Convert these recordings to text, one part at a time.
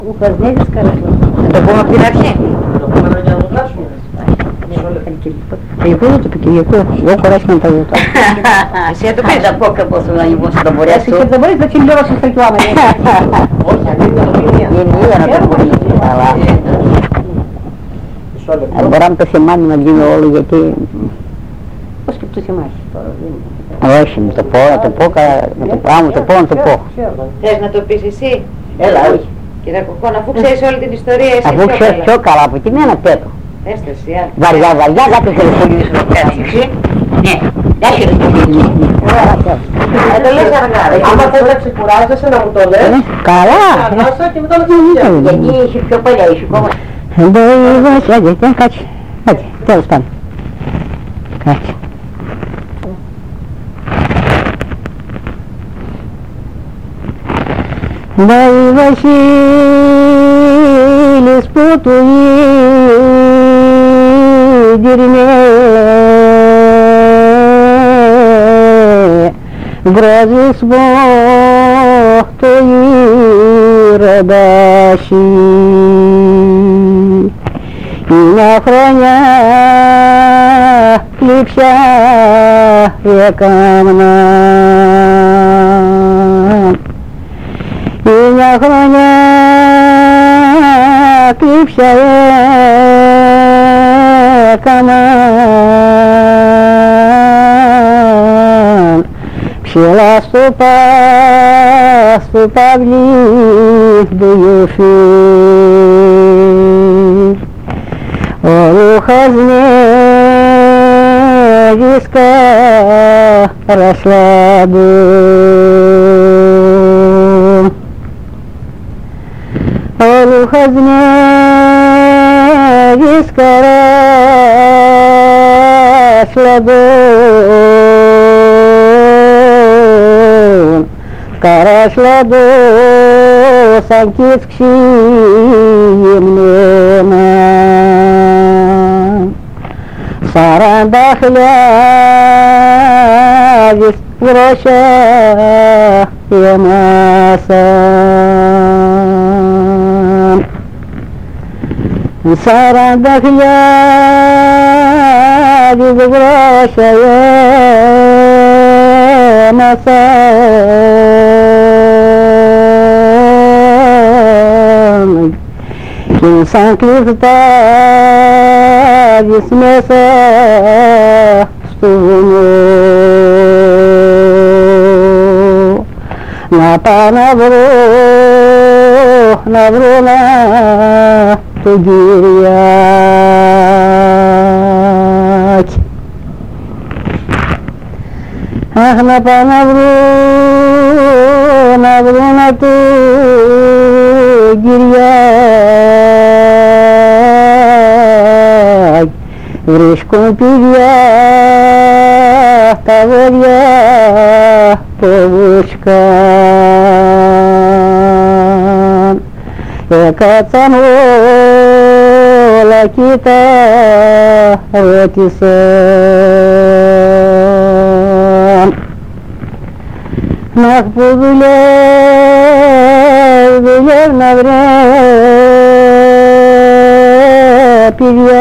Упраздняйтесь, короче. Το πούμε από την αρχή. Το πούμε για να το κλάσουμε. Я помню, что я короче на того. Εσύ το πεις. Θα πω κάπως να λοιπόν στον πορεία Если σου. ты забудешь, зачем делать что реклама? Όχι, αν είναι η Είναι να το πούμε. Αλλά Μισό λεπτό. μπορούμε να το σημάνουμε λίγο όλο γιατί... Πώς και το θυμάσαι τώρα. Όχι, να το πω, να το πω, να το πω, να το πω, να το πω. Θες να το πεις εσύ? Έλα, όχι. Κύριε Κοκκόν, αφού ξέρεις όλη την ιστορία εσύ Αφού ξέρεις πιο καλά από τη μένα τέτο. Πες το εσύ, α. Βαριά, βαριά, κάποιος τηλεφωνήσει εδώ πέρα. Ναι, δεν τηλεφωνήσει. Το λες αργά, ρε. Άμα θες να ξεκουράζεσαι να μου το λες, Καλά. ανάσα και μετά να ξεκουράζεσαι. Γιατί είσαι πιο παλιά, είσαι ακόμα. Κάτσε. Κάτσε, τέλος πάντων. Κάτσε. Дай Василий спутует дерьме, грозы смохтует родащий, и на храня клипся веком нам. И не храня крепчая команд, пчела ступа в линдую филь, олуха змеиска расслабил. Олуха змеиска расслабил. Карашладу санкитские мнема. Сарандахлявис враща ямасан. Сарандахлявис враща ямасан. Инсан клифта весмеса стуну навруна тугирять. Ах, навруна тугирять. В речку пивя, таварья, повучка. Экацанула кита ротисан. Нах бузуляй на время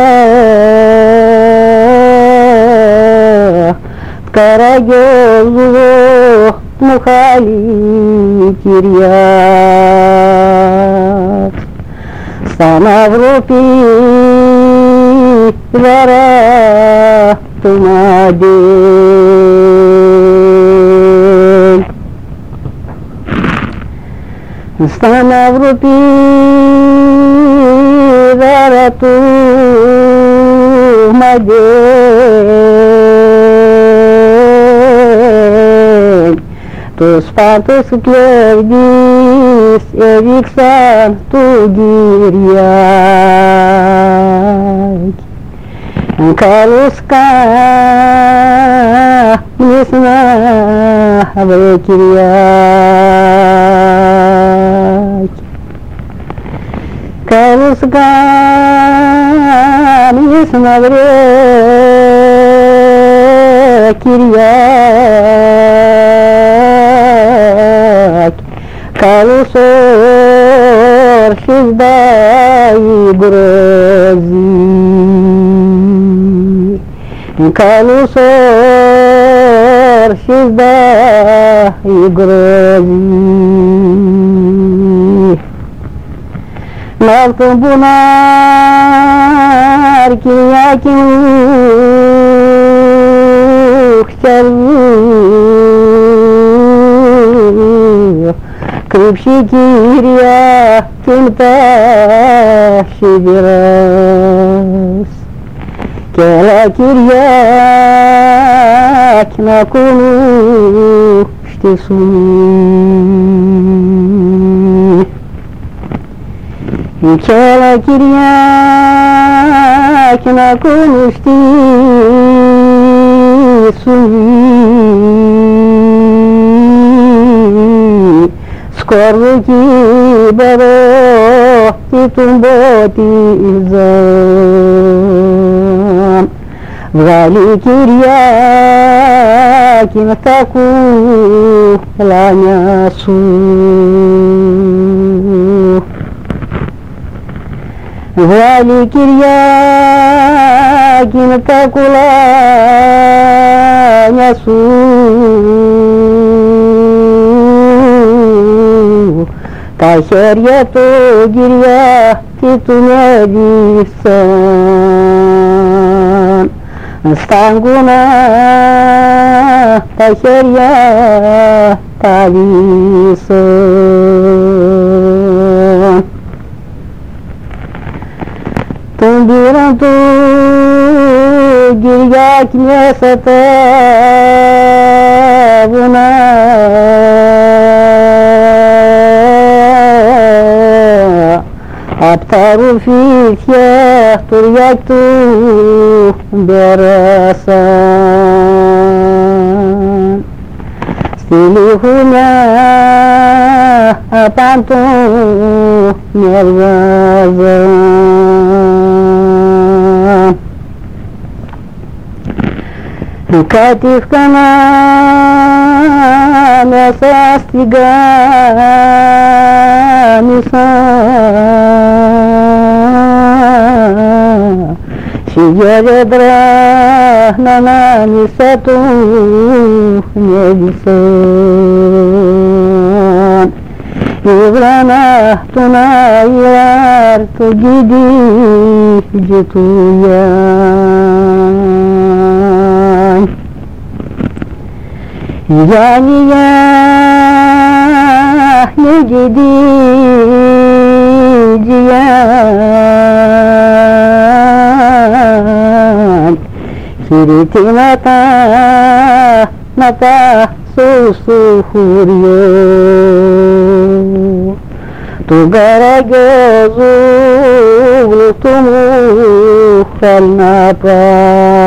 пивя. Карагёзу мухали кирьят. Станаврупи вара тумадень. Станаврупи вара тумадень. Τους πάντως κλέβεις έδειξαν του Κυριάκη. Καλούς κάνεις να βρε Κυριάκη. Καλούς κάνεις να βρε Κυριάκη. Καλούς Шиздай грози, Калусор шиздай грози, Malkın bunar kiyakin Крепши кирья кента шибирас Кела кирья кна куну штисуни Кела кирья кна куну штисуни Скорлуки беро титумботи изам Вали кирьяки на таку ланясу Вали кирьяки на таку ланясу Тахерья то гирья титунядисан Стангуна тахерья тависан Тумбиран ту гирья кнесата вуна Аптару фитья турьякту берасан Стилихуня апанту мервазан Кативкана мясостигамиса Сидя на нанисату небесан Иврана туна яр тугиди житуян Яния не гиди диян Кирити ната сусухурьё Тугара gözü tуму хальнапа